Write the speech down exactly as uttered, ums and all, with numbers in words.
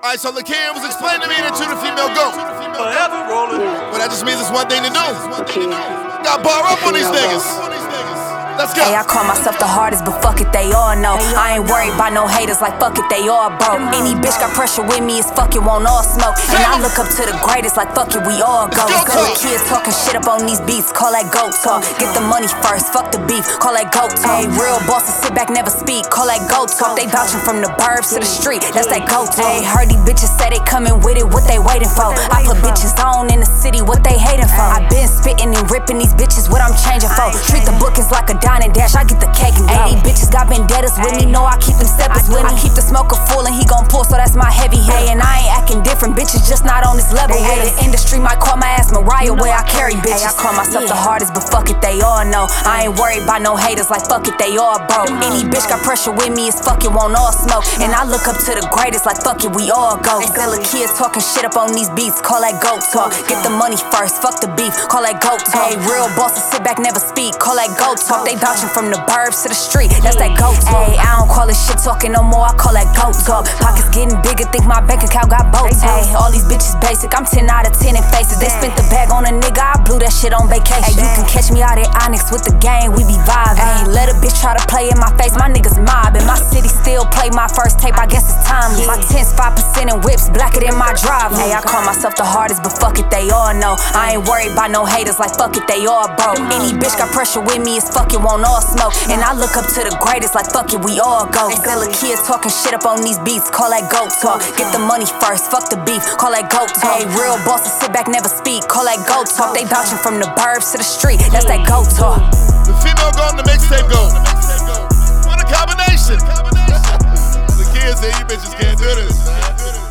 Alright, so Lakia was explaining to me that you the female goat. Forever rolling. Well, that just means it's one thing to do. Got bar up on these niggas. Let's go. Hey, I call myself the hardest, but fuck it, they all know. I ain't worried about no haters, like fuck it, they all broke. Any bitch got pressure with me, it's fuck it, won't all smoke. And I look up to the greatest, like fuck it, we all go. Girl, kids talking shit up on these beats, call that goat talk. Get the money first, fuck the beef, call that goat talk. Hey, real bosses sit back, never speak, call that goat talk. They vouching from the burbs to the street, that's that goat talk. Hey, heard these bitches say they coming with it, what they waiting for? I put bitches on in the city, what they hating for? I been spitting and ripping these bitches, what I'm changing for? Treat the bookings like a dine and dash, I get the cake and go. Hey, these bitches got vendettas with me, know I keep them steppers with me. I keep the smoker full and he gon' pull, so that's my heavy hit. Hey, and I ain't acting different, bitches just not on this level. Hey, the industry might call my ass Mariah, where I carry bitches. Hey, I call myself the hardest, but fuck it, they all know. I ain't worried about no haters, like fuck it, they all broke. Any bitch got pressure with me, it's fuck it, won't all smoke. And I look up to the greatest, like fuck it, we all go. Still kids talking shit up on these beats, call that goat talk. Get the money first, fuck the beef, call that goat talk. Hey, real bosses sit back, never speak, call that goat talk. They vouching from the burbs to the street, that's that goat talk. Hey, I don't call it shit talking no more, I call that goat talk. Pockets getting bigger, think my bank account got boats. Hey, all these bitches basic, I'm ten out of ten in faces. They spent the bag on a nigga, I blew that shit on vacation. Hey, you can catch me out at Onyx with the gang, we be vibing. Hey, let a bitch try to play in my face, my niggas mobbing. My city still play my first tape, I guess it's timeless. My tents five percent and whips blacker than my drive. Hey, I call myself the hardest, but fuck it, they all know. I ain't worried about no haters, like fuck it, they all broke. Any bitch got pressure with me, it's fuck it, won't all smoke. And I look up to the greatest, like fuck it, we all go. Still the kids talking shit up on these beats, call that goat talk. Get the money first, fuck the beef, call that goat talk. Hey, real bosses sit back, never speak, call that goat talk. They vouching from the burbs to the street, that's that goat talk. The female goat and the mixtape goat. What a combination. The kids say you bitches can't do this.